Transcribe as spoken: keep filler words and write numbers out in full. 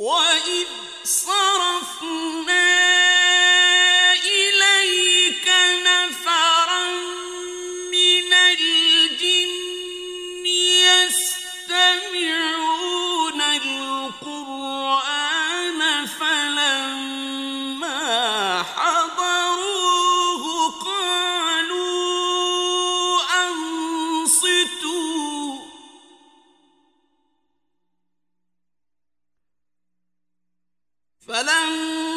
وَإِذْ صَرَفْنَا إِلَيْكَ نَفَرًا مِّنَ الْجِنِّ يَسْتَمِعُونَ الْقُرْآنَ فَلَمَّا حَضَرُوهُ قَالُوا أَنصِتُوا فَلَمَّا